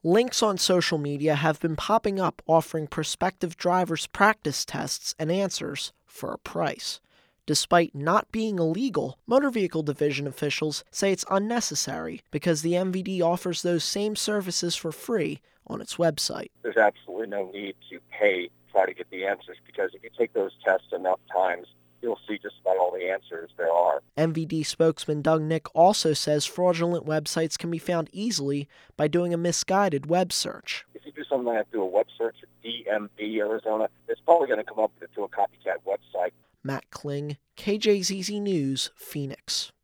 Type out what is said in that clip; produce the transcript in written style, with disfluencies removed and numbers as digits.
Links on social media have been popping up offering prospective drivers practice tests and answers for a price. Despite not being illegal, Motor Vehicle Division officials say it's unnecessary because the MVD offers those same services for free on its website. There's absolutely no need to pay to try to get the answers, because if you take those tests enough times, you'll see just about all the answers there are. MVD spokesman Doug Nick also says fraudulent websites can be found easily by doing a misguided web search. If you do something like do a web search at DMV Arizona, it's probably going to come up to a copycat website. Matt Kling, KJZZ News, Phoenix.